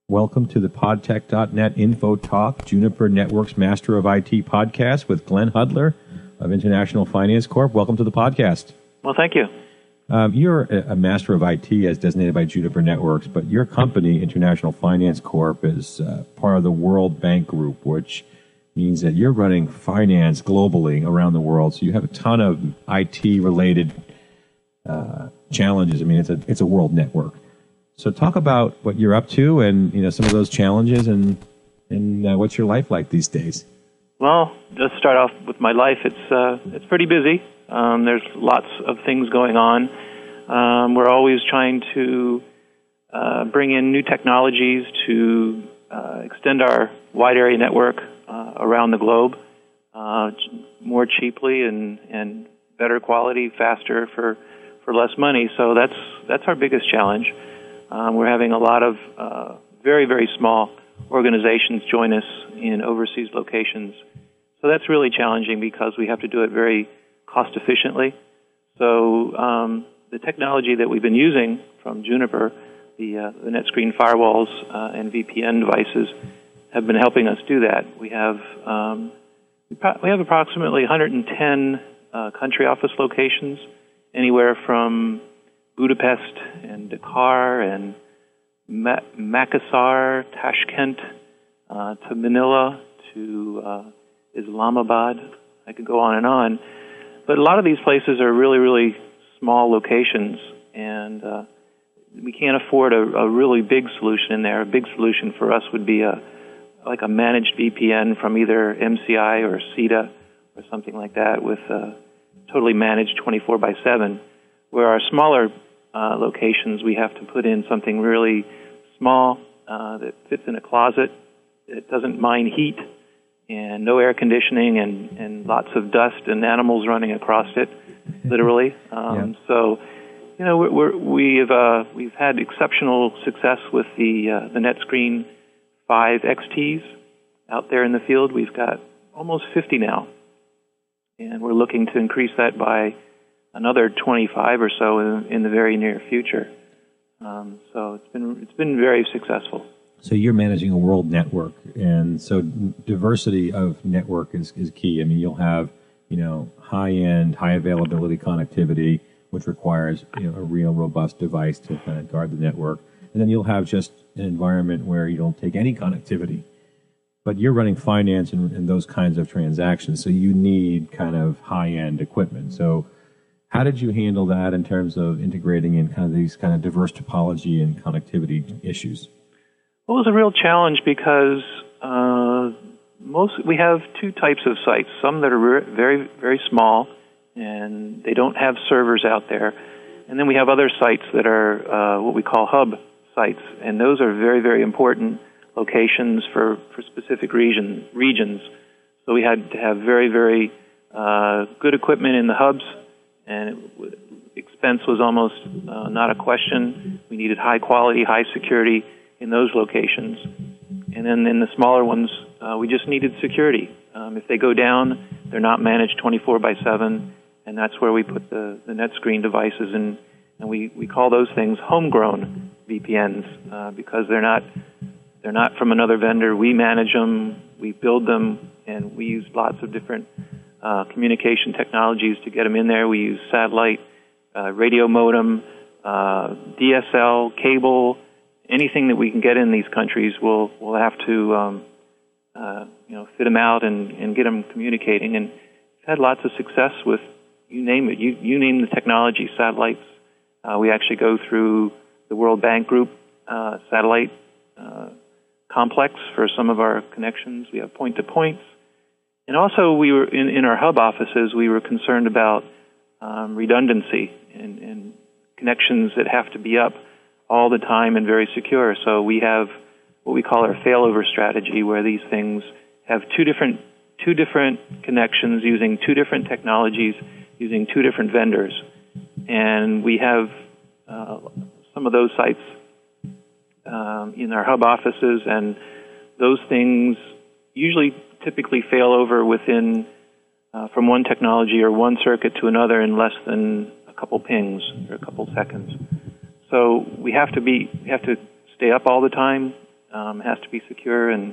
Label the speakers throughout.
Speaker 1: Welcome to the podtech.net Info Talk, Juniper Network's Master of IT podcast with Glenn Hudler of International Finance Corp. Welcome to the podcast.
Speaker 2: Well, thank you.
Speaker 1: You're a Master of IT as designated by Juniper Networks, but your company, International Finance Corp, is part of the World Bank Group, which means that you're running finance globally around the world. So you have a ton of IT-related challenges. I mean, it's a world network. So talk about what you're up to and some of those challenges and what's your life like these days?
Speaker 2: Well, just start off with my life. It's pretty busy. There's lots of things going on. We're always trying to bring in new technologies to extend our wide area network around the globe more cheaply and better quality, faster for less money. So that's our biggest challenge. We're having a lot of very, very small organizations join us in overseas locations. So that's really challenging because we have to do it very cost efficiently. So the technology that we've been using from Juniper, the NetScreen firewalls and VPN devices, have been helping us do that. We have approximately 110 country office locations, anywhere from Budapest and Dakar and Makassar, Tashkent, to Manila, to Islamabad. I could go on and on. But a lot of these places are really, really small locations, and we can't afford a really big solution in there. A big solution for us would be like a managed VPN from either MCI or CETA or something like that with totally managed 24/7, where our smaller locations, we have to put in something really small that fits in a closet. It doesn't mind heat and no air conditioning and lots of dust and animals running across it, literally. So, we've had exceptional success with the NetScreen 5 XTs out there in the field. We've got almost 50 now, and we're looking to increase that by another 25 or so in the very near future. So it's been very successful.
Speaker 1: So you're managing a world network, and so diversity of network is key. I mean, you'll have high-end, high-availability connectivity, which requires a real robust device to kind of guard the network, and then you'll have just an environment where you don't take any connectivity. But you're running finance and those kinds of transactions, so you need kind of high-end equipment. So how did you handle that in terms of integrating in kind of these kind of diverse topology and connectivity issues?
Speaker 2: Well, it was a real challenge because we have two types of sites. Some that are very, very small and they don't have servers out there. And then we have other sites that are what we call hub sites. And those are very, very important locations for specific regions. So we had to have very, very good equipment in the hubs, and expense was almost not a question. We needed high quality, high security in those locations. And then in the smaller ones, we just needed security. If they go down, they're not managed 24/7, and that's where we put the NetScreen devices in, and we call those things homegrown VPNs because they're not from another vendor. We manage them, we build them, and we use lots of different communication technologies to get them in there. We use satellite, radio modem, DSL, cable, anything that we can get in these countries. We'll have to fit them out and get them communicating. And we've had lots of success with you name it. You name the technology, satellites. We actually go through the World Bank Group satellite complex for some of our connections. We have point-to-points. And also, we were in our hub offices, we were concerned about redundancy and connections that have to be up all the time and very secure. So we have what we call our failover strategy, where these things have two different connections using two different technologies, using two different vendors. And we have some of those sites in our hub offices, and those things typically fail over within from one technology or one circuit to another in less than a couple pings or a couple seconds. So we have to stay up all the time. has to be secure, and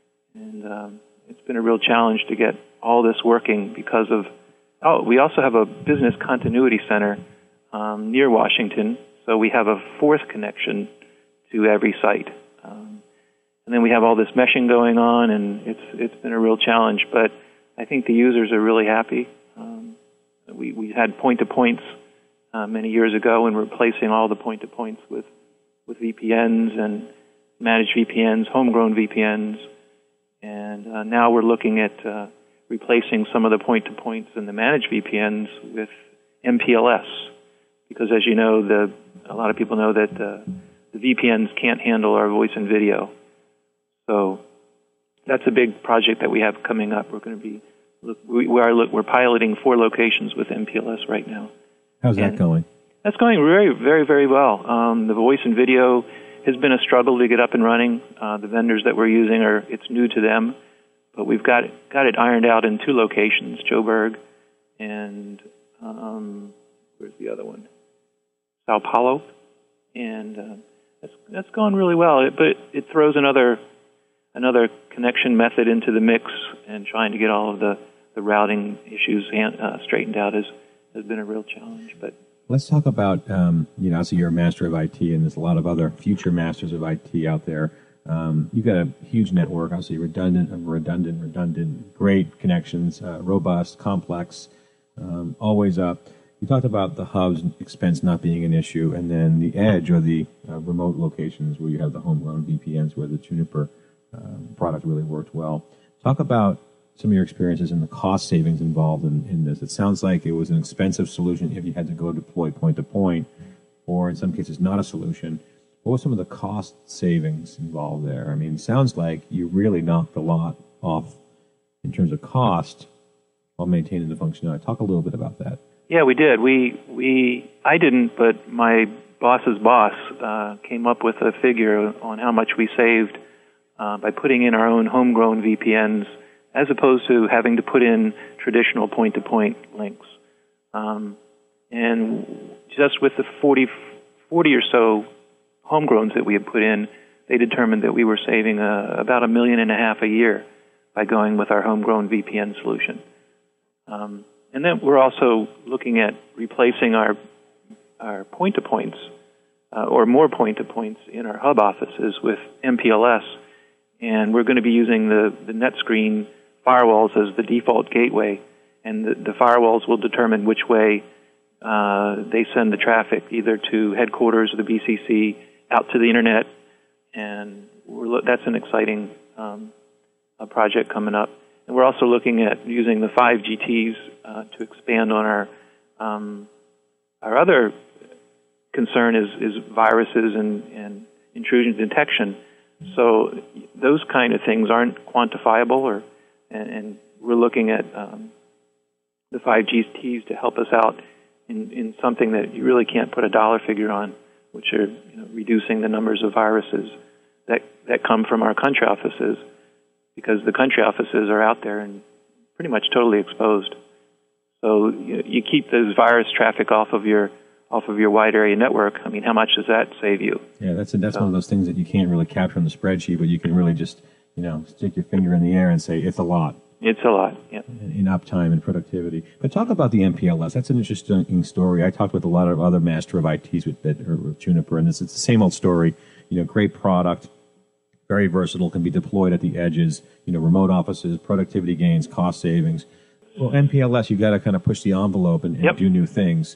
Speaker 2: it's been a real challenge to get all this working because of. Oh, we also have a business continuity center near Washington, so we have a fourth connection to every site. And then we have all this meshing going on, and it's been a real challenge. But I think the users are really happy. We had point-to-points many years ago, and we're replacing all the point-to-points with VPNs and managed VPNs, homegrown VPNs. And now we're looking at replacing some of the point-to-points and the managed VPNs with MPLS, because as you know, a lot of people know that the VPNs can't handle our voice and video. So that's a big project that we have coming up. We're going to be we're piloting 4 locations with MPLS right now.
Speaker 1: How's that going?
Speaker 2: That's going very, very, very well. The voice and video has been a struggle to get up and running. The vendors that we're using it's new to them, but we've got it ironed out in 2 locations, Joburg and where's the other one? Sao Paulo, and that's going really well. But it throws another connection method into the mix, and trying to get all of the routing issues straightened out has been a real challenge. But
Speaker 1: let's talk about obviously you're a master of IT, and there's a lot of other future masters of IT out there. You've got a huge network, obviously redundant, great connections, robust, complex, always up. You talked about the hub's expense not being an issue, and then the edge or the remote locations where you have the homegrown VPNs where the Juniper product really worked well. Talk about some of your experiences and the cost savings involved in this. It sounds like it was an expensive solution if you had to go deploy point-to-point, or in some cases not a solution. What were some of the cost savings involved there? I mean, it sounds like you really knocked a lot off in terms of cost while maintaining the functionality. Talk a little bit about that.
Speaker 2: Yeah, we did. I didn't, but my boss's boss came up with a figure on how much we saved by putting in our own homegrown VPNs, as opposed to having to put in traditional point-to-point links. And just with the 40 or so homegrowns that we had put in, they determined that we were saving about $1.5 million a year by going with our homegrown VPN solution. And then we're also looking at replacing our point-to-points or more point-to-points in our hub offices with MPLS, and we're going to be using the NetScreen firewalls as the default gateway, and the firewalls will determine which way they send the traffic, either to headquarters of the BCC, out to the internet, and that's an exciting project coming up. And we're also looking at using the 5GTs to expand on our other concern is viruses and intrusion detection. So those kind of things aren't quantifiable, and we're looking at the 5GTs to help us out in something that you really can't put a dollar figure on, which are reducing the numbers of viruses that come from our country offices, because the country offices are out there and pretty much totally exposed. So you keep those virus traffic off of your wide area network. I mean, how much does that save you?
Speaker 1: Yeah, that's one of those things that you can't really capture on the spreadsheet, but you can really just stick your finger in the air and say it's a lot.
Speaker 2: It's a lot, yeah.
Speaker 1: In uptime and productivity. But talk about the MPLS. That's an interesting story. I talked with a lot of other master of ITs with Juniper, and it's the same old story. Great product, very versatile, can be deployed at the edges, remote offices, productivity gains, cost savings. Well, MPLS, you've got to kind of push the envelope and do new things.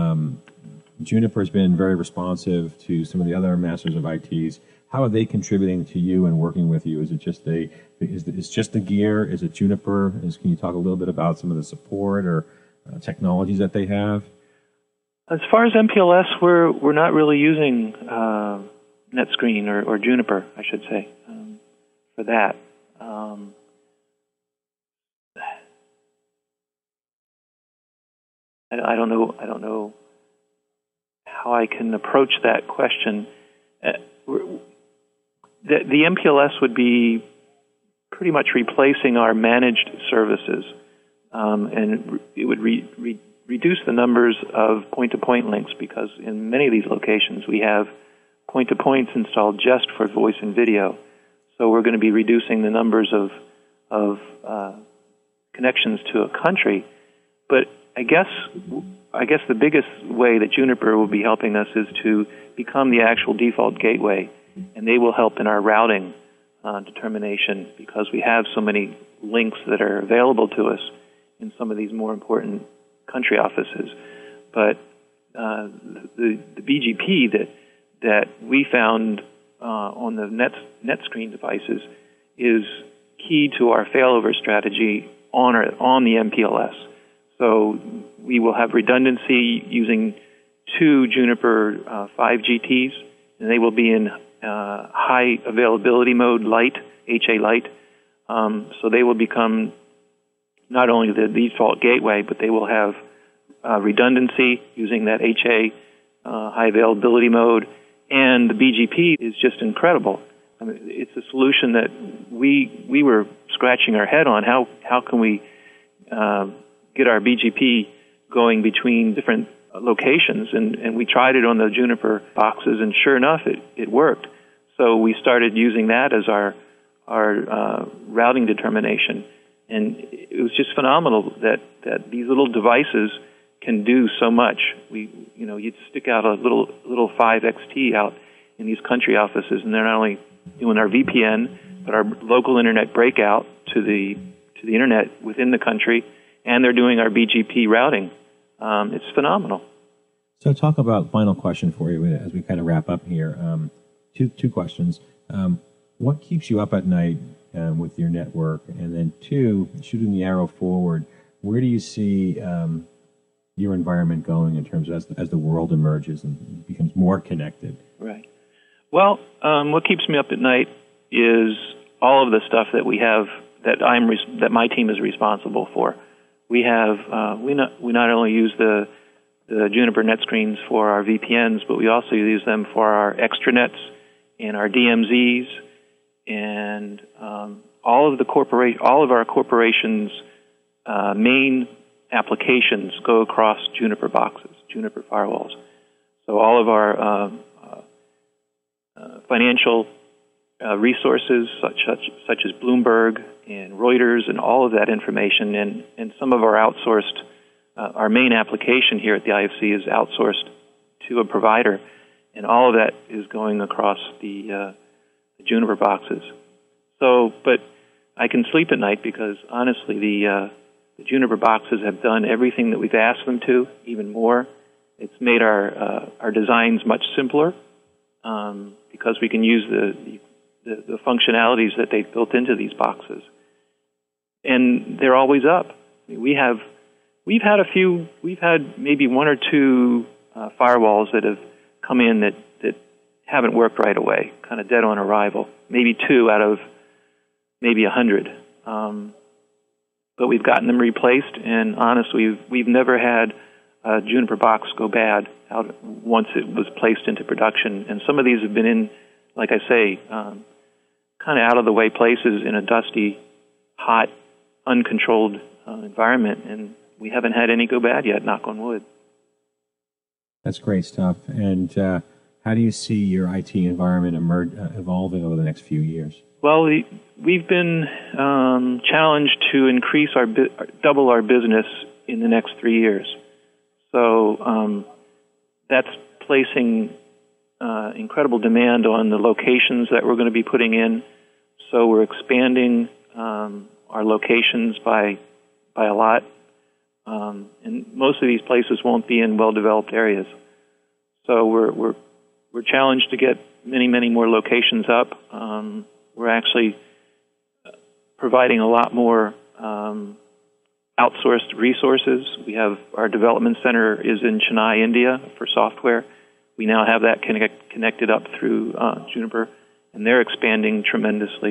Speaker 1: Juniper has been very responsive to some of the other masters of ITs. How are they contributing to you and working with you? Is it just just the gear? Is it Juniper? Can you talk a little bit about some of the support or technologies that they have?
Speaker 2: As far as MPLS, we're not really using NetScreen or Juniper, I should say, for that. I don't know how I can approach that question. The MPLS would be pretty much replacing our managed services, and it would reduce the numbers of point-to-point links, because in many of these locations we have point-to-points installed just for voice and video, So we're going to be reducing the numbers of connections to a country. But I guess the biggest way that Juniper will be helping us is to become the actual default gateway, and they will help in our routing determination because we have so many links that are available to us in some of these more important country offices. But the BGP that we found on the NetScreen devices is key to our failover strategy on the MPLS. So we will have redundancy using 2 Juniper 5GTs, and they will be in high availability mode, light, HA light. So they will become not only the default gateway, but they will have redundancy using that HA high availability mode. And the BGP is just incredible. I mean, it's a solution that we were scratching our head on. How can we get our BGP going between different locations? And we tried it on the Juniper boxes, and sure enough, it worked. So we started using that as our routing determination, and it was just phenomenal that these little devices can do so much. You'd stick out a little 5XT out in these country offices, and they're not only doing our VPN, but our local internet breakout to the internet within the country, and they're doing our BGP routing. It's phenomenal.
Speaker 1: So talk about, final question for you as we kind of wrap up here. Two questions. What keeps you up at night with your network? And then 2, shooting the arrow forward, where do you see your environment going in terms of as the world emerges and becomes more connected?
Speaker 2: Right. Well, what keeps me up at night is all of the stuff that we have that my team is responsible for. We have we not only use the Juniper NetScreens for our VPNs, but we also use them for our extranets and our DMZs, and all of our corporations' main applications go across Juniper boxes, Juniper firewalls. So all of our financial resources, such as Bloomberg and Reuters, and all of that information, and some of our outsourced, our main application here at the IFC is outsourced to a provider, and all of that is going across the Juniper boxes. So, but I can sleep at night because honestly, the Juniper boxes have done everything that we've asked them to, even more. It's made our designs much simpler because we can use the functionalities that they've built into these boxes, and they're always up. We've had maybe 1 or 2 firewalls that have come in that haven't worked right away, kind of dead on arrival. Maybe 2 out of maybe 100. But we've gotten them replaced, and honestly, we've never had a Juniper box go bad once it was placed into production. And some of these have been in, like I say, kind of out-of-the-way places in a dusty, hot, uncontrolled environment, and we haven't had any go bad yet, knock on wood.
Speaker 1: That's great stuff. And how do you see your IT environment evolving over the next few years?
Speaker 2: Well, we've been challenged to increase double our business in the next 3 years. So that's placing incredible demand on the locations that we're going to be putting in. So we're expanding our locations by a lot. And most of these places won't be in well-developed areas. So we're challenged to get many more locations up. We're actually providing a lot more outsourced resources. We have our development center is in Chennai, India, for software. We now have that connected up through Juniper, and they're expanding tremendously.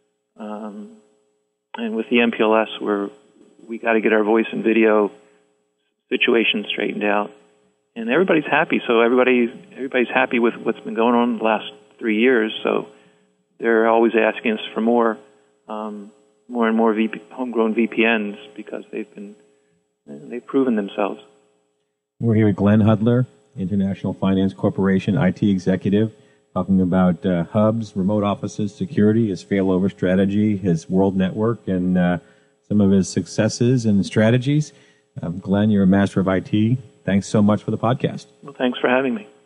Speaker 2: And with the MPLS, we got to get our voice and video situation straightened out, and everybody's happy. So everybody's happy with what's been going on the last 3 years. So they're always asking us for more and more homegrown VPNs because they've proven themselves.
Speaker 1: We're here with Glenn Hudler, International Finance Corporation IT executive, talking about hubs, remote offices, security, his failover strategy, his world network, and some of his successes and strategies. Glenn, you're a master of IT. Thanks so much for the podcast.
Speaker 2: Well, thanks for having me.